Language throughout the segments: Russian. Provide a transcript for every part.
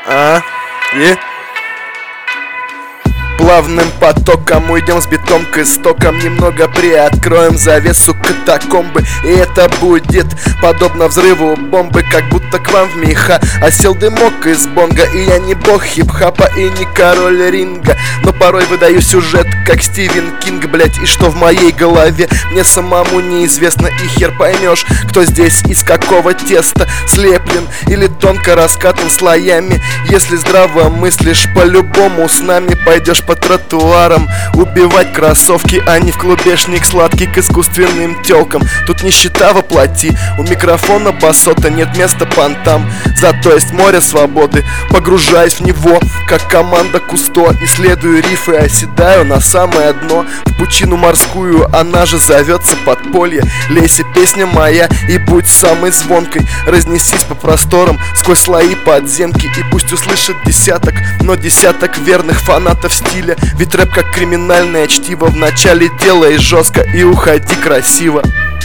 И плавным потоком уйдем с битом к истокам, немного приоткроем завесу катакомбы, и это будет подобно взрыву бомбы, как будто к вам в меха осел дымок из бонга. И я не бог хип-хапа и не король ринга, но порой выдаю сюжет, как Стивен Кинг, блять. И что в моей голове, мне самому неизвестно, и хер поймешь, кто здесь из какого теста слеплен или тонко раскатан слоями. Если здраво мыслишь, по-любому с нами пойдешь по тротуарам убивать кроссовки, а не в клубешник сладкий к искусственным тёлкам. Тут нищета воплоти, у микрофона басота, нет места понтам, зато есть море свободы. Погружаюсь в него, как команда Кусто, исследую рифы, оседаю на самое дно, в пучину морскую, она же зовется подполье. Лейся, песня моя, и будь самой звонкой, разнесись по просторам сквозь слои подземки, и пусть услышит десяток, но десяток верных фанатов стиля. Ведь рэп как криминальное чтиво, вначале делай жестко и уходи красиво.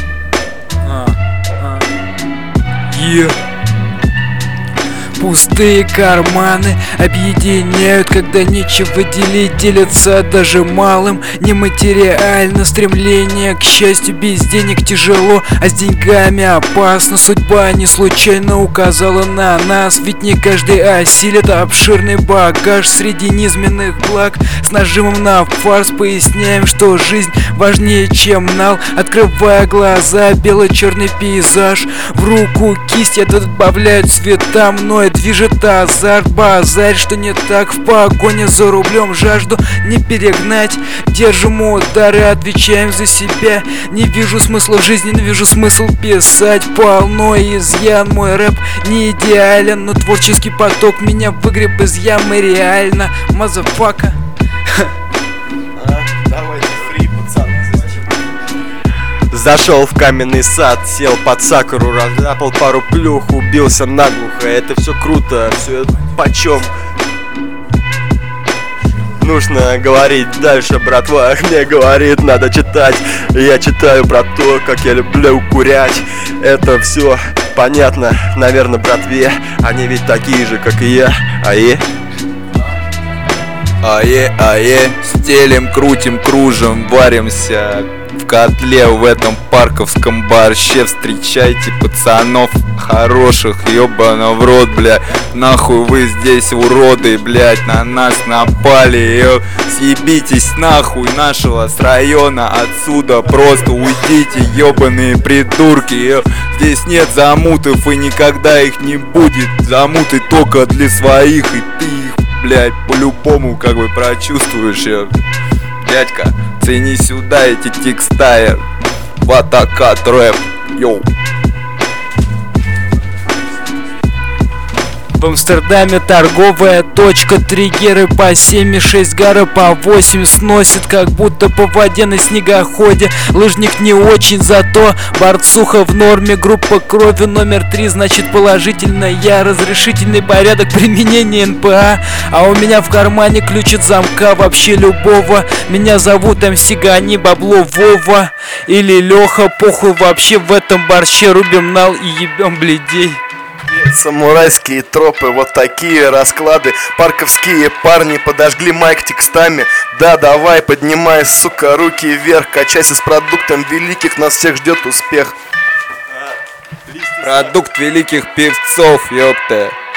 Пустые карманы объединяют, когда нечего делить, делятся даже малым. Нематериально стремление к счастью, без денег тяжело, а с деньгами опасно. Судьба не случайно указала на нас, ведь не каждый осилит обширный багаж среди низменных благ. С нажимом на фарс поясняем, что жизнь важнее, чем нал. Открывая глаза, бело-черный пейзаж, в руку кисть, я добавляю цвета, мной движет азарт, базарь, что не так в погоне за рублем, жажду не перегнать, держим удары, отвечаем за себя. Не вижу смысла в жизни, не вижу смысл писать, полно изъян, мой рэп не идеален, но творческий поток меня выгреб из ямы реально, мазафака. Давайте фри, пацаны. Зашел в каменный сад, сел под сакуру, разляпал пару плюх, убился наглухо. Это все круто, все почем. Нужно говорить дальше, братва мне говорит, надо читать. Я читаю про то, как я люблю курять. Это все понятно, наверное, братве. Они ведь такие же, как и я. Ае, стелим, крутим, кружим, варимся в котле в этом парковском борще. Встречайте пацанов хороших, ёбана в рот, бля. Нахуй вы здесь уроды, блять, на нас напали. Съебитесь нахуй нашего с района, отсюда просто уйдите, ёбаные придурки. Здесь нет замутов и никогда их не будет. Замуты только для своих, и ты их, блять, по-любому как бы прочувствуешь. Дядька, цени сюда эти текста. Ватака трэп, йоу. В Амстердаме торговая точка, триггеры по 7,6, гары по 8 сносит, как будто по воде на снегоходе. Лыжник не очень, зато борцуха в норме. Группа крови номер 3, значит положительно. Я разрешительный порядок применения НПА, а у меня в кармане ключ от замка вообще любого. Меня зовут МС Гони Бабло Вова или Леха, похуй вообще, в этом борще рубим нал и ебем бледей. Самурайские тропы, вот такие расклады. Парковские парни подожгли майк текстами. Да, давай, поднимай, сука, руки вверх. Качайся с продуктом великих, нас всех ждет успех. Продукт великих певцов, ёпта.